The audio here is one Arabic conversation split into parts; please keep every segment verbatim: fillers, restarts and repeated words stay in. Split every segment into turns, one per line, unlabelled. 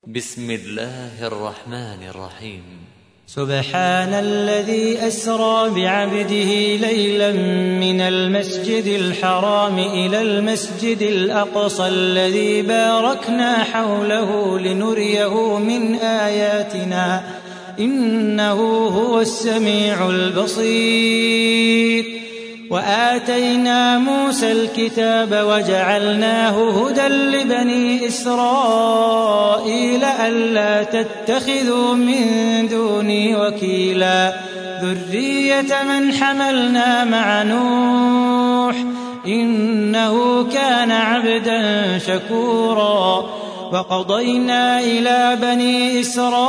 بسم الله الرحمن الرحيم.
سبحان الذي أسرى بعبده ليلا من المسجد الحرام إلى المسجد الأقصى الذي باركنا حوله لنريه من آياتنا إنه هو السميع البصير. وآتينا موسى الكتاب وجعلناه هدى لبني إسرائيل ألا تتخذوا من دوني وكيلا ذرية من حملنا مع نوح إنه كان عبدا شكورا. وقضينا إلى بني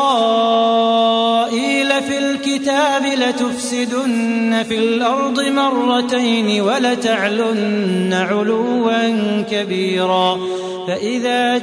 إسرائيل في الكتاب لتفسدن في الأرض مرتين ولتعلن علوا كبيرا. فإذا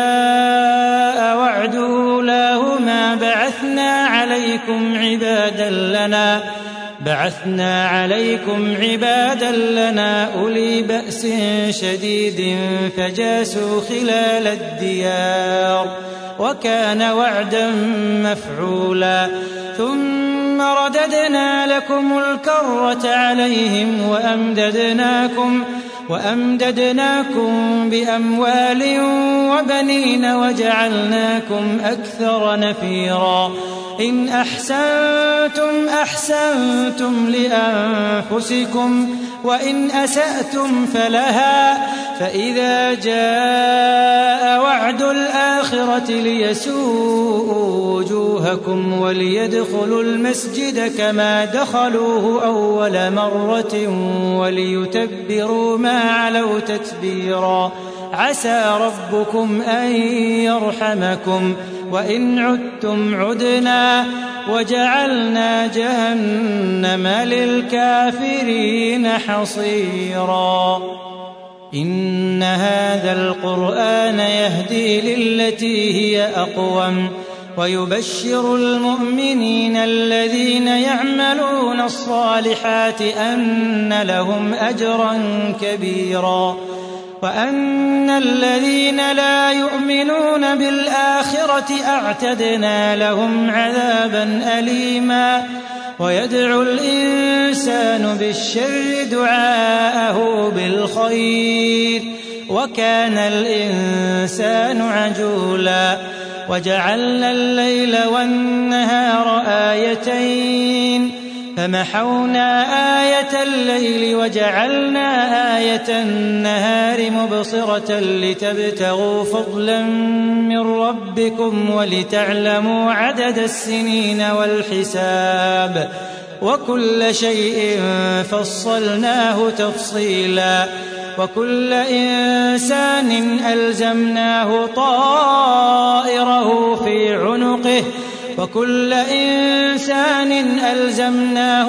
جاء وعد أولاهما بعثنا عليكم عبادا لنا بعثنا عليكم عبادا لنا أولي بأس شديد فجاسوا خلال الديار وكان وعدا مفعولا. ثم رددنا لكم الكرة عليهم وأمددناكم وأمددناكم بأموال وبنين وجعلناكم أكثر نفيرا. إن أحسنتم أحسنتم لأنفسكم وإن أسأتم فلها. فإذا جاء وعد الآخرة ليسوءوا وجوهكم وليدخلوا المسجد كما دخلوه أول مرة وليتبروا ما علوا تتبيرا. عسى ربكم أن يرحمكم وإن عدتم عدنا وجعلنا جهنم للكافرين حصيرا. إن هذا القرآن يهدي للتي هي أقوم ويبشر المؤمنين الذين يعملون الصالحات أن لهم أجرا كبيرا وأن الذين لا يؤمنون بالآخرة أعتدنا لهم عذابا أليما. ويدعو الإنسان بالشر دعاءه بالخير وكان الإنسان عجولا. وجعلنا الليل والنهار آيتين فمحونا آية الليل وجعلنا آية النهار مبصرة لتبتغوا فضلا من ربكم ولتعلموا عدد السنين والحساب وكل شيء فصلناه تفصيلا. وكل إنسان ألزمناه طائره في عنقه وكل إنسان ألزمناه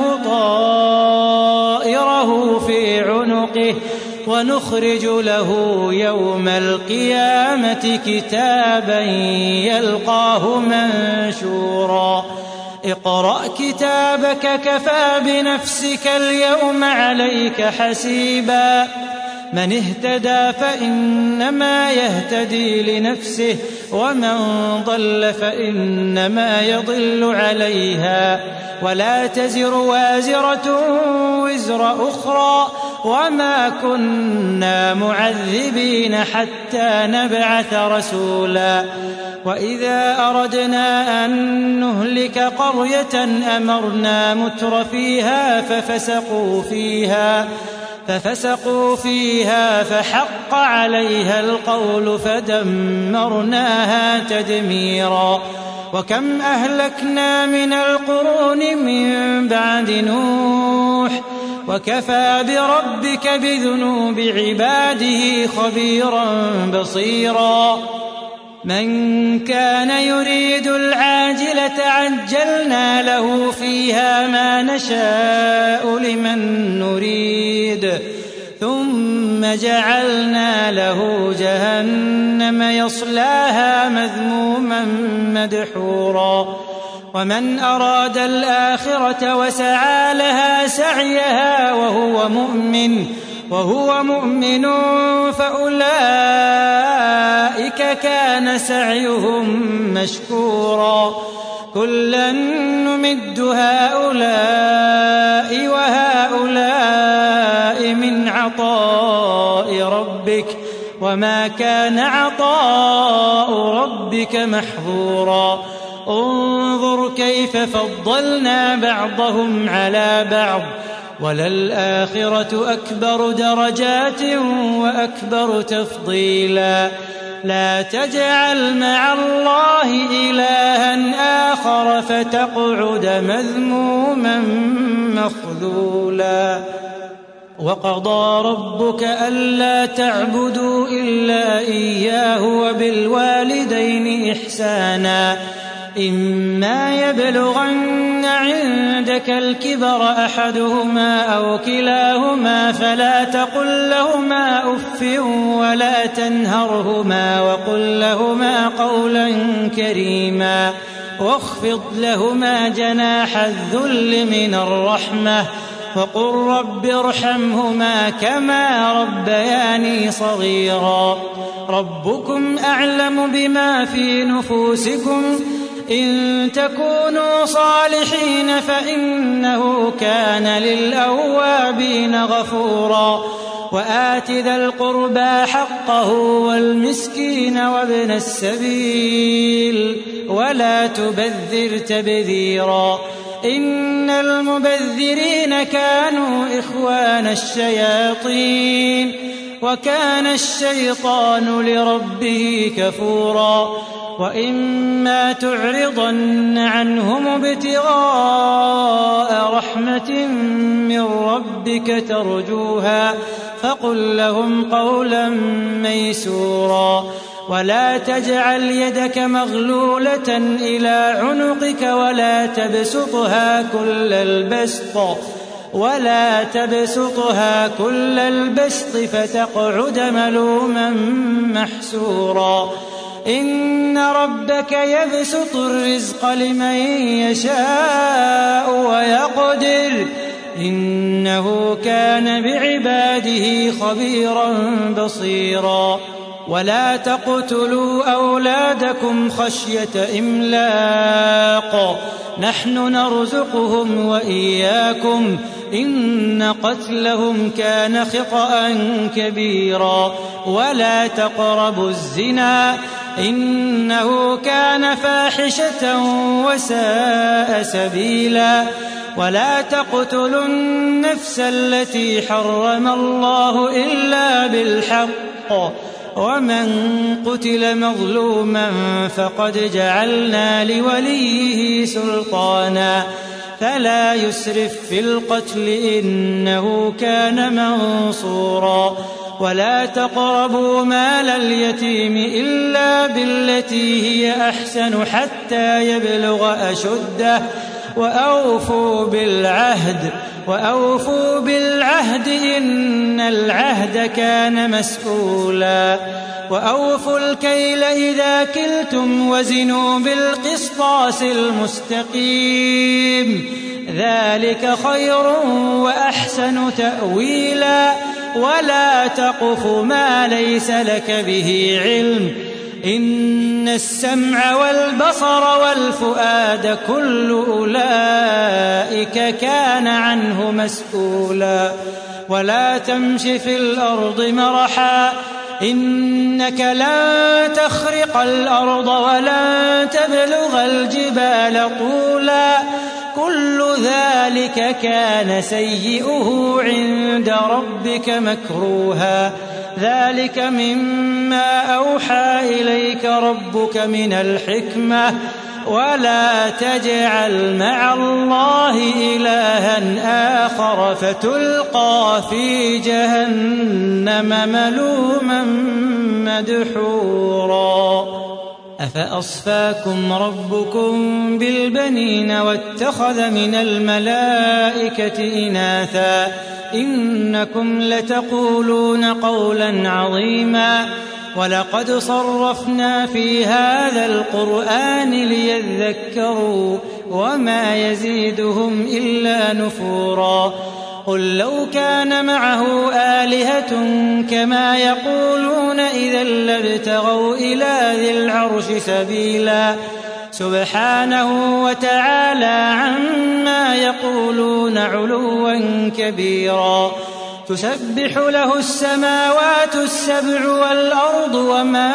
طائره في عنقه ونخرج له يوم القيامة كتابا يلقاه منشورا. اقرأ كتابك كفى بنفسك اليوم عليك حسيبا. من اهتدى فإنما يهتدي لنفسه ومن ضل فإنما يضل عليها ولا تزر وازرة وزر أخرى وما كنا معذبين حتى نبعث رسولا. وإذا أردنا أن نهلك قرية أمرنا متر فيها ففسقوا فيها ففسقوا فيها فحق عليها القول فدمرناها تدميرا. وكم أهلكنا من القرون من بعد نوح وكفى بربك بذنوب عباده خبيرا بصيرا. من كان يريد العاجلة عجلنا له فيها ما نشاء لمن نريد ثم جعلنا له جهنم يصلاها مذموما مدحورا. ومن أراد الآخرة وسعى لها سعيها وهو مؤمن وهو مؤمن فأولئك كان سعيهم مشكورا كلا نمد هؤلاء وهؤلاء من عطاء ربك وما كان عطاء ربك محظورا انظر كيف فضلنا بعضهم على بعض وللآخرة أكبر درجات وأكبر تفضيلا لا تجعل مع الله إلها آخر فتقعد مذموما مخذولا وقضى ربك ألا تعبدوا إلا إياه وبالوالدين إحسانا إما يبلغن عندك الكبر أحدهما أو كلاهما فلا تقل لهما أف ولا تنهرهما وقل لهما قولا كريما واخفض لهما جناح الذل من الرحمة وقل رب ارحمهما كما ربياني صغيرا ربكم أعلم بما في نفوسكم إن تكونوا صالحين فإنه كان للأوابين غفورا وآت ذا القربى حقه والمسكين وابن السبيل ولا تبذر تبذيرا إن المبذرين كانوا إخوان الشياطين وكان الشيطان لربه كفورا وإما تعرضن عنهم ابتغاء رحمة من ربك ترجوها فقل لهم قولا ميسورا ولا تجعل يدك مغلولة إلى عنقك ولا تبسطها كل البسط ولا تبسطها كل البسط فتقعد ملوما محسورا إن ربك يبسط الرزق لمن يشاء ويقدر إنه كان بعباده خبيرا بصيرا ولا تقتلوا أولادكم خشية إملاق نحن نرزقهم وإياكم إن قتلهم كان خطأ كبيرا ولا تقربوا الزنا إنه كان فاحشة وساء سبيلا ولا تقتلوا النفس التي حرم الله إلا بالحق ومن قتل مظلوما فقد جعلنا لوليه سلطانا فلا يسرف في القتل إنه كان منصورا ولا تقربوا مال اليتيم إلا بالتي هي أحسن حتى يبلغ أشده وأوفوا بالعهد وأوفوا بالعهد إن العهد كان مسؤولا وأوفوا الكيل إذا كلتم وزنوا بالقسطاس المستقيم ذلك خير وأحسن تأويلا ولا تقف ما ليس لك به علم إن السمع والبصر والفؤاد كل أولئك كان عنه مسؤولا ولا تمش في الأرض مرحا إنك لن تخرق الأرض ولن تبلغ الجبال طولا كل ذلك كان سيئه عند ربك مكروها ذلك مما أوحى إليك ربك من الحكمة ولا تجعل مع الله إلها آخر فتلقى في جهنم ملوما مدحورا أفأصفاكم ربكم بالبنين واتخذ من الملائكة إناثا إنكم لتقولون قولا عظيما ولقد صرفنا في هذا القرآن ليذكروا وما يزيدهم إلا نفورا قل لو كان معه آلهة كما يقولون إذا لابتغوا إلى ذي العرش سبيلا سبحانه وتعالى عما يقولون علوا كبيرا تسبح له السماوات السبع والأرض ومن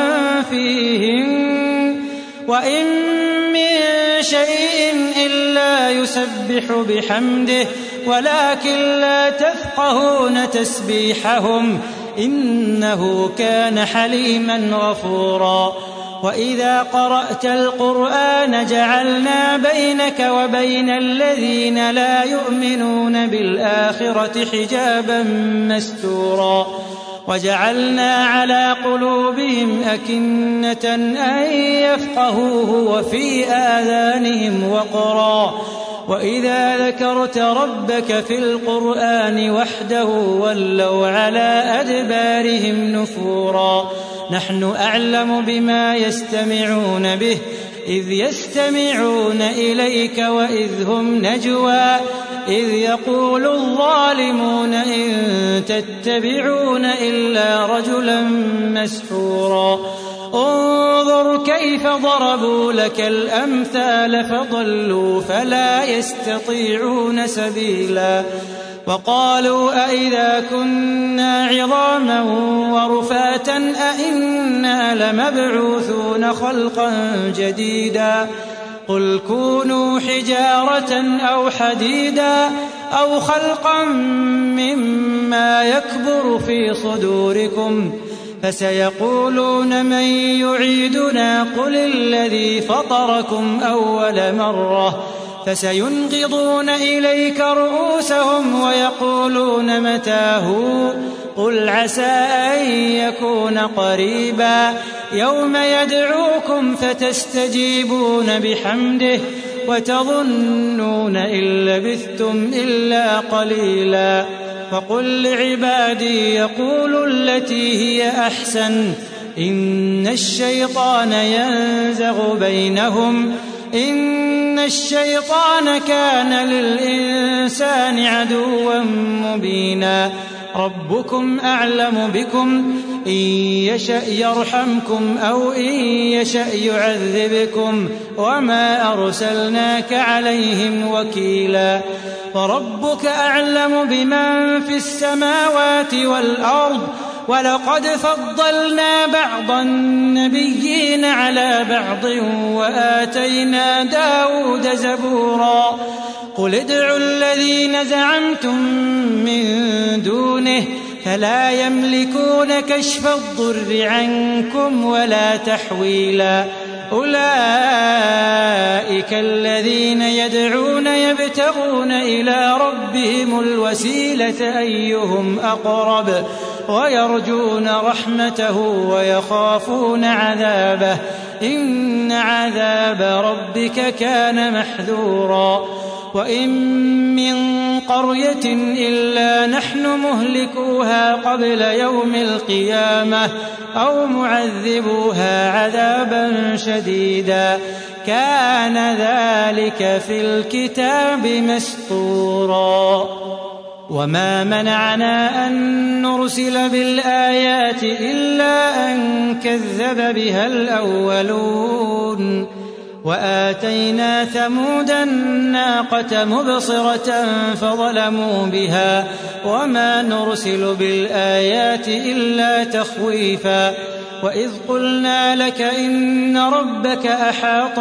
فيهن وإن من شيء إلا يسبح بحمده ولكن لا تفقهون تسبيحهم إنه كان حليما غفورا وإذا قرأت القرآن جعلنا بينك وبين الذين لا يؤمنون بالآخرة حجابا مستورا وجعلنا على قلوبهم أكنة أن يفقهوه وفي آذانهم وقرا وإذا ذكرت ربك في القرآن وحده ولوا على أدبارهم نفورا نحن أعلم بما يستمعون به إذ يستمعون إليك وإذ هم نجوى إذ يقول الظالمون إن تتبعون إلا رجلا مسحورا انظر كيف ضربوا لك الأمثال فضلوا فلا يستطيعون سبيلا وقالوا أئذا كنا عظاما ورفاتا أئنا لمبعوثون خلقا جديدا قل كونوا حجارة أو حديدا أو خلقا مما يكبر في صدوركم فسيقولون من يعيدنا قل الذي فطركم أول مرة فسينغضون إليك رؤوسهم ويقولون متى هو قل عسى أن يكون قريبا يوم يدعوكم فتستجيبون بحمده وتظنون إن لبثتم إلا قليلا فقل لعبادي يقولوا التي هي أحسن إن الشيطان ينزغ بينهم إن الشيطان كان للإنسان عدوا مبينا ربكم أعلم بكم إن يشأ يرحمكم أو إن يشأ يعذبكم وما أرسلناك عليهم وكيلا فربك أعلم بمن في السماوات والأرض ولقد فضلنا بعض النبيين على بعض وآتينا داود زبورا قل ادعوا الذين زعمتم من دونه فلا يملكون كشف الضر عنكم ولا تحويلا أولئك الذين يدعون يبتغون إلى ربهم الوسيلة أيهم أقرب ويرجون رحمته ويخافون عذابه إن عذاب ربك كان محذورا وإن من قرية إلا نحن مهلكوها قبل يوم القيامة أو معذبوها عذابا شديدا كان ذلك في الكتاب مسطورا وما منعنا أن نرسل بالآيات إلا أن كذب بها الأولون وآتينا ثمود الناقة مبصرة فظلموا بها وما نرسل بالآيات إلا تخويفا وإذ قلنا لك إن ربك أحاط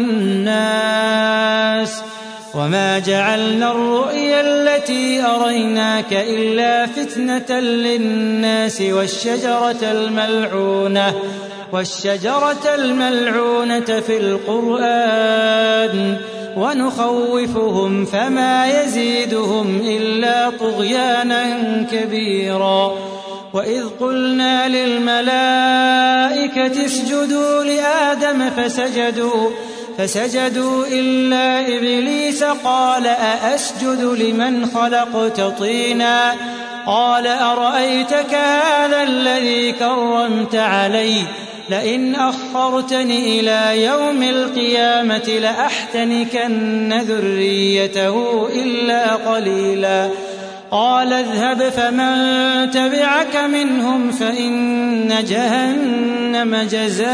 بالناس وما جعلنا الرؤيا التي أريناك إلا فتنة للناس والشجرة الملعونة والشجرة الملعونة في القرآن ونخوفهم فما يزيدهم إلا طغيانا كبيرا وإذ قلنا للملائكة اسجدوا لآدم فسجدوا فسجدوا إلا إبليس قال أأسجد لمن خلقت طينا قال أرأيتك هذا الذي كرمت علي لئن أخرتني إلى يوم القيامة لأحتنكن ذريته إلا قليلا قال اذهب فمن تبعك منهم فإن جهنم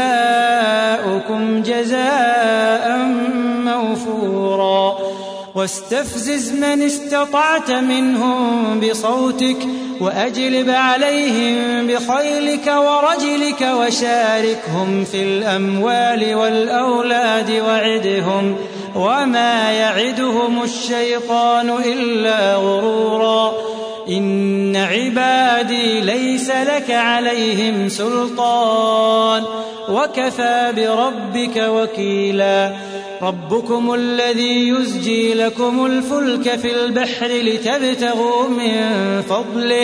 جزاؤكم جزاء موفورا واستفزز من استطعت منهم بصوتك وأجلب عليهم بخيلك ورجلك وشاركهم في الأموال والأولاد وعدهم وما يعدهم الشيطان إلا غرورا إن عبادي ليس لك عليهم سلطان وكفى بربك وكيلا ربكم الذي يزجي لكم الفلك في البحر لتبتغوا من فضله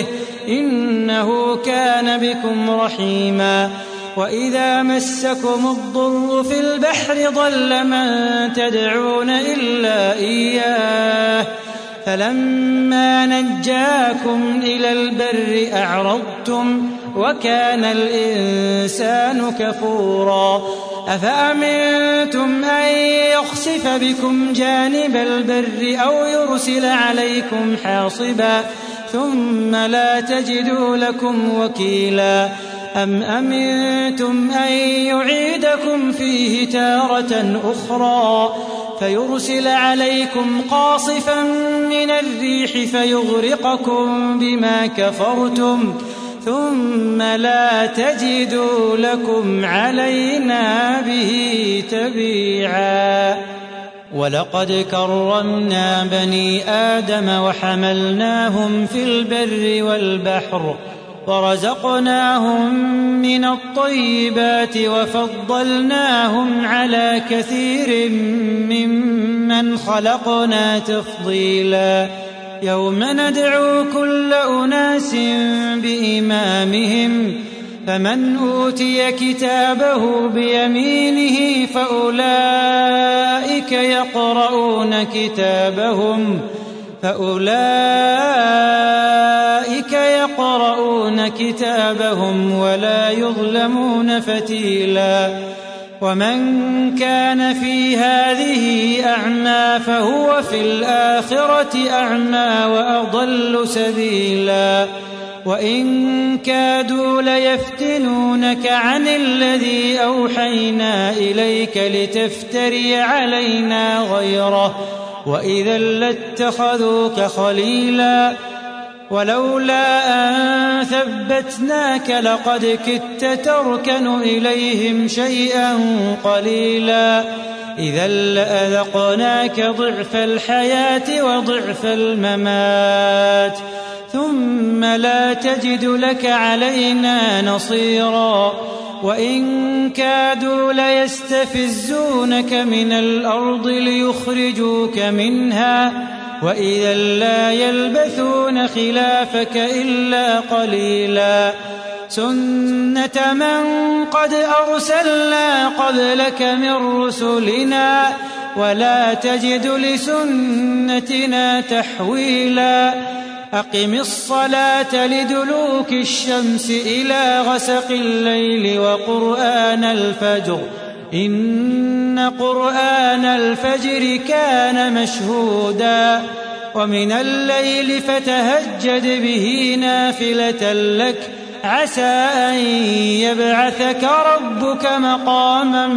إنه كان بكم رحيما وإذا مسكم الضر في البحر ضل من تدعون إلا إياه فلما نجاكم إلى البر أعرضتم وكان الإنسان كفورا أفأمنتم أن يخسف بكم جانب البر أو يرسل عليكم حاصبا ثم لا تجدوا لكم وكيلا أم أمنتم أن يعيدكم فيه تارة أخرى فيرسل عليكم قاصفا من الريح فيغرقكم بما كفرتم ثم لا تجدوا لكم علينا به تبيعا ولقد كرمنا بني آدم وحملناهم في البر والبحر ورزقناهم من الطيبات وفضلناهم على كثير ممن خلقنا تفضيلا يوم ندعو كل أناس بإمامهم فمن أوتي كتابه بيمينه فأولئك يقرؤون كتابهم فأولئك يقرؤون كتابهم ولا يظلمون فتيلا ومن كان في هذه أعمى فهو في الآخرة أعمى وأضل سبيلا وإن كادوا ليفتنونك عن الذي أوحينا إليك لتفتري علينا غيره وإذا لاتخذوك خليلا ولولا أن ثبتناك لقد كدت تركن إليهم شيئا قليلا إذا لأذقناك ضعف الحياة وضعف الممات ثم لا تجد لك علينا نصيرا وإن كادوا ليستفزونك من الأرض ليخرجوك منها وإذا لا يلبثون خلافك إلا قليلا سنة من قد أرسلنا قبلك من رسلنا ولا تجد لسنتنا تحويلا أقم الصلاة لدلوك الشمس إلى غسق الليل وقرآن الفجر إن قرآن الفجر كان مشهودا ومن الليل فتهجد به نافلة لك عسى أن يبعثك ربك مقاما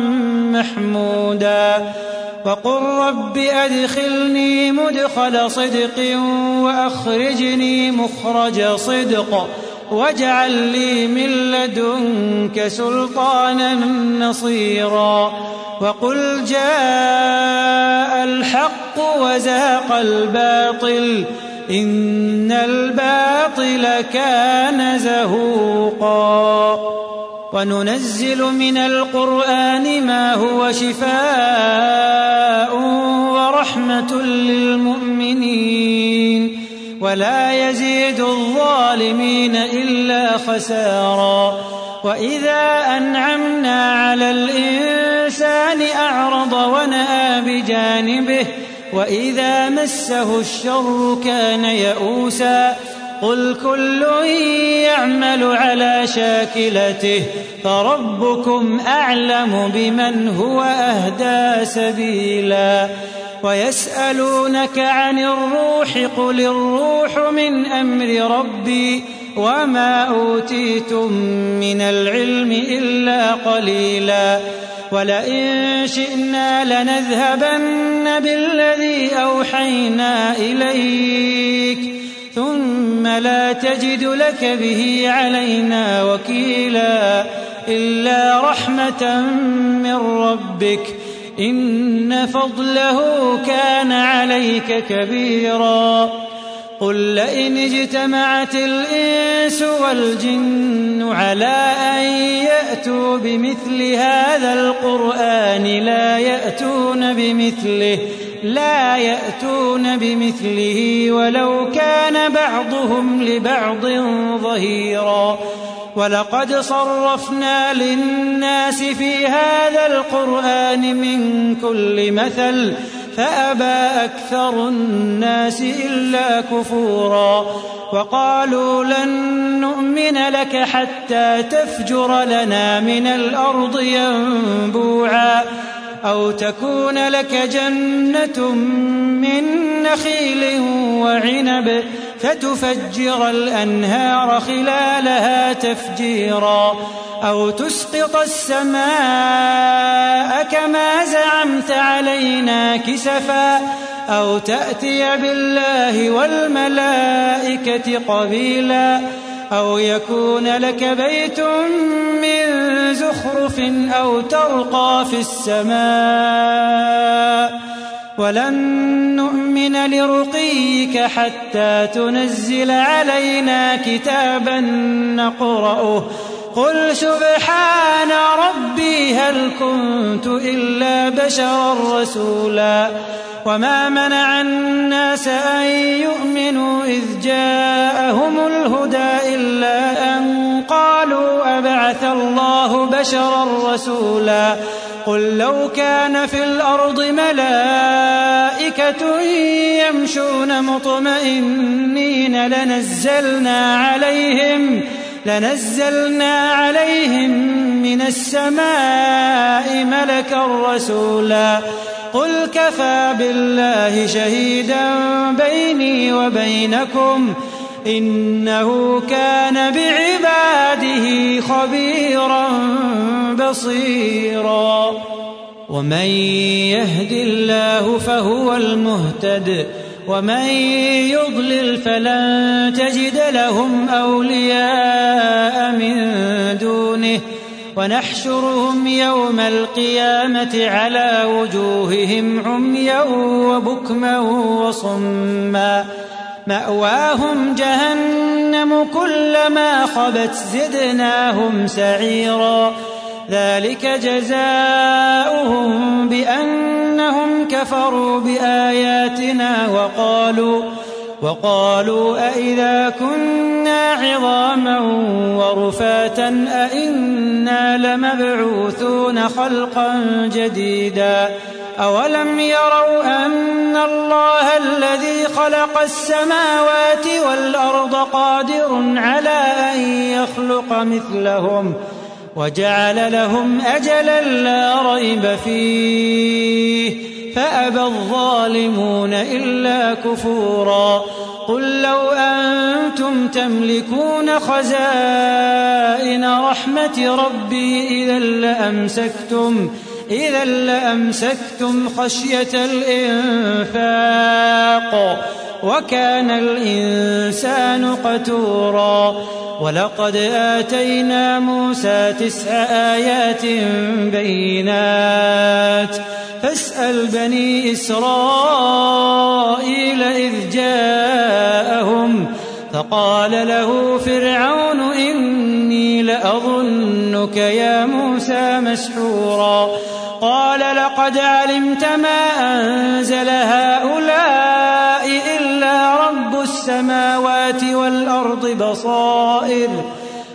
محمودا وقل رب أدخلني مدخل صدق وأخرجني مخرج صدق واجعل لي من لدنك سلطانا نصيرا وقل جاء الحق وزهق الباطل إن الباطل كان زهوقا وننزل من القرآن ما هو شفاء ورحمة للمؤمنين ولا يزيد الظالمين إلا خسارا وإذا أنعمنا على الإنسان أعرض ونأى بجانبه وإذا مسه الشر كان يئوسا قل كل يعمل على شاكلته فربكم أعلم بمن هو أهدى سبيلا ويسألونك عن الروح قل الروح من أمر ربي وما أوتيتم من العلم إلا قليلا ولئن شئنا لنذهبن بالذي أوحينا إليك ثم لا تجد لك به علينا وكيلا إلا رحمة من ربك إن فضله كان عليك كبيرا قل لئن اجتمعت الإنس والجن على أن يأتوا بمثل هذا القرآن لا يأتون بمثله لا يأتون بمثله ولو كان بعضهم لبعض ظهيرا ولقد صرفنا للناس في هذا القرآن من كل مثل فأبى أكثر الناس إلا كفورا وقالوا لن نؤمن لك حتى تفجر لنا من الأرض ينبوعا أو تكون لك جنة من نخيل وعنب فتفجر الأنهار خلالها تفجيرا أو تسقط السماء كما زعمت علينا كسفا أو تأتي بالله والملائكة قبيلا أو يكون لك بيت من زخرف أو ترقى في السماء ولن نؤمن لرقيك حتى تنزل علينا كتابا نقرأه قل سبحان ربي هل كنت إلا بشرا رسولا وما منع الناس أن يؤمنوا إذ جاءهم الهدى إلا أن قالوا أبعث الله بشرا رسولا قل لو كان في الأرض ملائكة يمشون مطمئنين لنزلنا عليهم لنزلنا عليهم من السماء ملكا رسولا قل كفى بالله شهيدا بيني وبينكم إنه كان بعباده خبيرا بصيرا ومن يهد الله فهو المهتد ومن يضلل فلن تجد لهم أولياء من دونه ونحشرهم يوم القيامة على وجوههم عميا وبكما وصما مأواهم جهنم كلما خبت زدناهم سعيرا ذلك جزاؤهم بأنهم كفروا بآياتنا وقالوا وقالوا أئذا كنا عظاما ورفاتا أئنا لمبعوثون خلقا جديدا أولم يروا أن الله الذي خلق السماوات والأرض قادر على أن يخلق مثلهم وجعل لهم أجلا لا ريب فيه فأبى الظالمون إلا كفورا قل لو أنتم تملكون خزائن رحمة ربي إذا لأمسكتم إذا لأمسكتم خشية الإنفاق وكان الإنسان قتورا ولقد آتينا موسى تسع آيات بينات فاسأل بني إسرائيل إذ جاءهم فقال له فرعون إني لأظنك يا موسى مسحورا قال لقد علمت ما أنزل هؤلاء إلا رب السماوات والأرض بصائر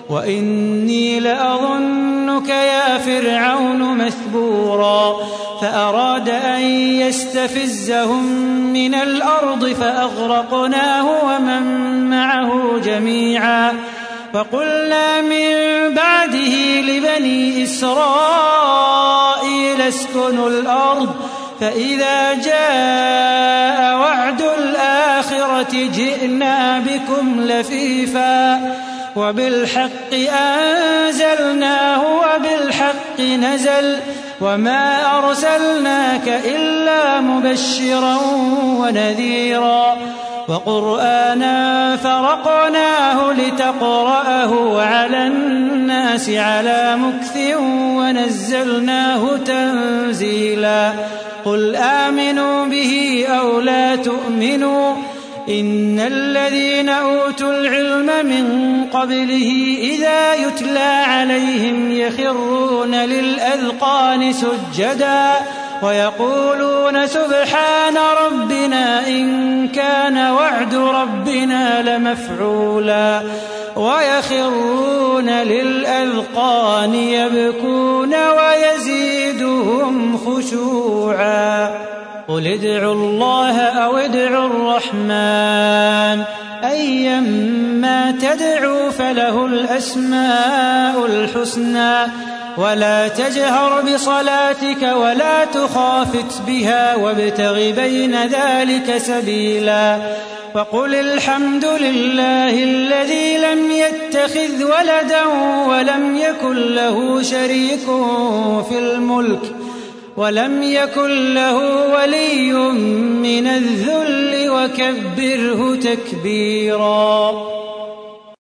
وإني لأظنك يا فرعون مثبورا فأراد أن يستفزهم من الأرض فأغرقناه ومن معه جميعا فقلنا من بعده لبني إسرائيل اسكنوا الأرض فإذا جاء وعد الآخرة جئنا بكم لفيفا وبالحق أنزلناه وبالحق نزل وما أرسلناك إلا مبشرا ونذيرا وقرآنا فرقناه لتقرأه على الناس على مكث ونزلناه تنزيلا قل آمنوا به أو لا تؤمنوا إن الذين أوتوا العلم من قبله إذا يتلى عليهم يخرون للأذقان سجدا ويقولون سبحان ربنا إن كان وعد ربنا لمفعولا ويخرون للأذقان يبكون ويزيدهم خشوعا قل ادعوا الله أو ادعوا الرحمن أيما تدعوا فله الأسماء الحسنى ولا تجهر بصلاتك ولا تخافت بها وابتغ بين ذلك سبيلا وقل الحمد لله الذي لم يتخذ ولدا ولم يكن له شريك في الملك ولم يكن له ولي من الذل وكبره تكبيرا.